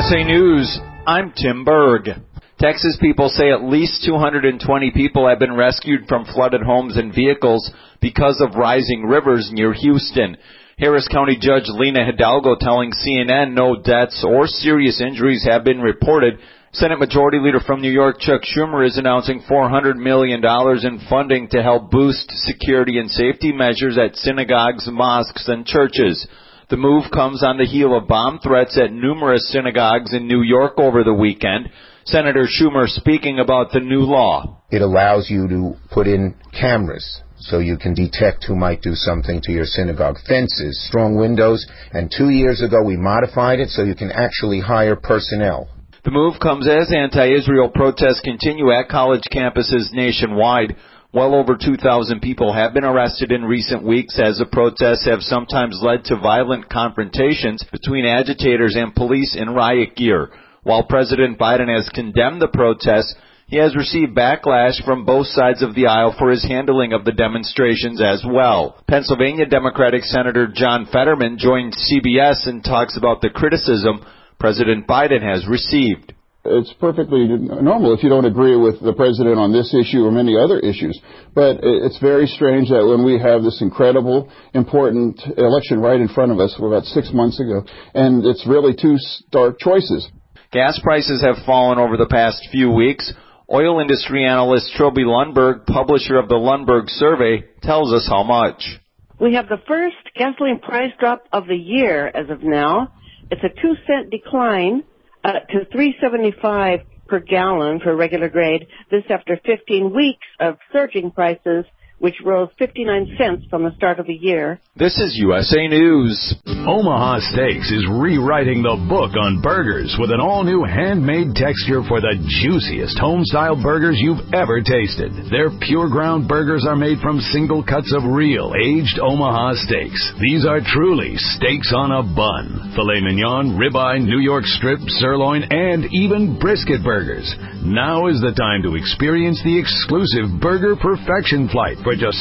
USA News, I'm Tim Berg. Texas people say at least 220 people have been rescued from flooded homes and vehicles because of rising rivers near Houston. Harris County Judge Lena Hidalgo telling CNN no deaths or serious injuries have been reported. Senate Majority Leader from New York, Chuck Schumer, is announcing $400 million in funding to help boost security and safety measures at synagogues, mosques, and churches. The move comes on the heel of bomb threats at numerous synagogues in New York over the weekend. Senator Schumer speaking about the new law. It allows you to put in cameras so you can detect who might do something to your synagogue. Fences, strong windows, and 2 years ago we modified it so you can actually hire personnel. The move comes as anti-Israel protests continue at college campuses nationwide. Well over 2,000 people have been arrested in recent weeks as the protests have sometimes led to violent confrontations between agitators and police in riot gear. While President Biden has condemned the protests, he has received backlash from both sides of the aisle for his handling of the demonstrations as well. Pennsylvania Democratic Senator John Fetterman joined CBS and talks about the criticism President Biden has received. It's perfectly normal if you don't agree with the president on this issue or many other issues. But it's very strange that when we have this incredible, important election right in front of us, about 6 months ago, and it's really two stark choices. Gas prices have fallen over the past few weeks. Oil industry analyst Trilby Lundberg, publisher of the Lundberg Survey, tells us how much. We have the first gasoline price drop of the year as of now. It's a 2-cent decline to $3.75 per gallon for regular grade. This after 15 weeks of surging prices, which rose 59 cents from the start of the year. This is USA News. Omaha Steaks is rewriting the book on burgers with an all-new handmade texture for the juiciest home-style burgers you've ever tasted. Their pure ground burgers are made from single cuts of real, aged Omaha steaks. These are truly steaks on a bun. Filet mignon, ribeye, New York strip, sirloin, and even brisket burgers. Now is the time to experience the exclusive Burger Perfection Flight for just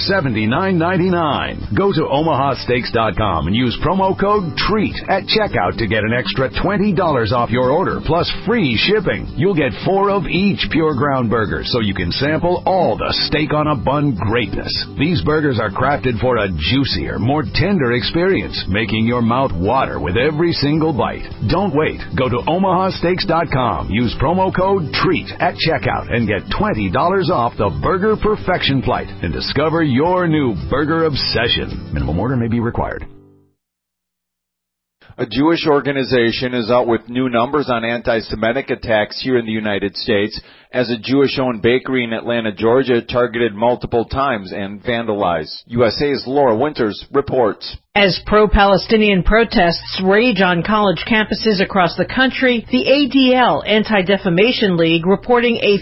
$79.99. Go to omahasteaks.com and use promo code TREAT at checkout to get an extra $20 off your order plus free shipping. You'll get 4 of each pure ground burger so you can sample all the steak on a bun greatness. These burgers are crafted for a juicier, more tender experience, making your mouth water with every single bite. Don't wait. Go to omahasteaks.com. Use promo code TREAT at checkout and get $20 off the Burger Perfection Flight and discover your new burger obsession. Minimum order may be required. A Jewish organization is out with new numbers on anti-Semitic attacks here in the United States as a Jewish-owned bakery in Atlanta, Georgia, targeted multiple times and vandalized. USA's Laura Winters reports. As pro-Palestinian protests rage on college campuses across the country, the ADL, Anti-Defamation League, reporting a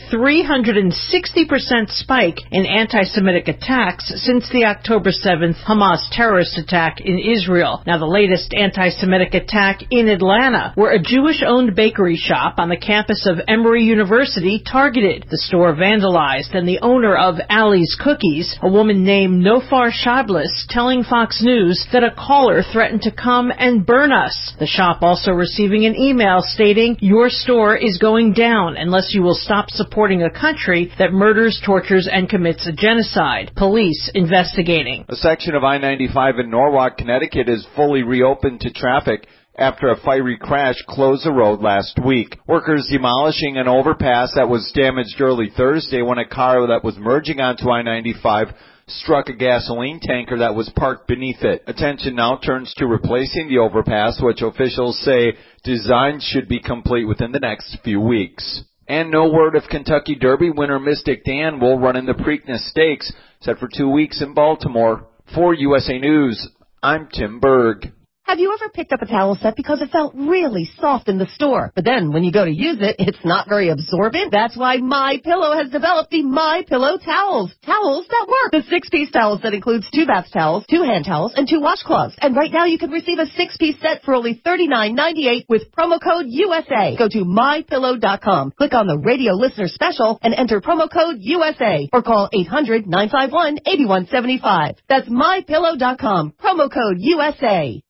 360% spike in anti-Semitic attacks since the October 7th Hamas terrorist attack in Israel. Now, the latest anti-Semitic attack in Atlanta, where a Jewish-owned bakery shop on the campus of Emory University targeted. The store vandalized, and the owner of Ali's Cookies, a woman named Nofar Shablis, telling Fox News that a caller threatened to come and burn us. The shop also receiving an email stating, "Your store is going down unless you will stop supporting a country that murders, tortures, and commits a genocide." Police investigating. A section of I-95 in Norwalk, Connecticut is fully reopened to traffic after a fiery crash closed the road last week. Workers demolishing an overpass that was damaged early Thursday when a car that was merging onto I-95 struck a gasoline tanker that was parked beneath it. Attention now turns to replacing the overpass, which officials say design should be complete within the next few weeks. And no word if Kentucky Derby winner Mystic Dan will run in the Preakness Stakes, set for 2 weeks in Baltimore. For USA News, I'm Tim Berg. Have you ever picked up a towel set because it felt really soft in the store, but then when you go to use it, it's not very absorbent? That's why MyPillow has developed the MyPillow towels. Towels that work. The 6-piece towel set includes 2 bath towels, 2 hand towels, and 2 washcloths. And right now you can receive a 6-piece set for only $39.98 with promo code USA. Go to MyPillow.com, click on the radio listener special, and enter promo code USA. Or call 800-951-8175. That's MyPillow.com, promo code USA.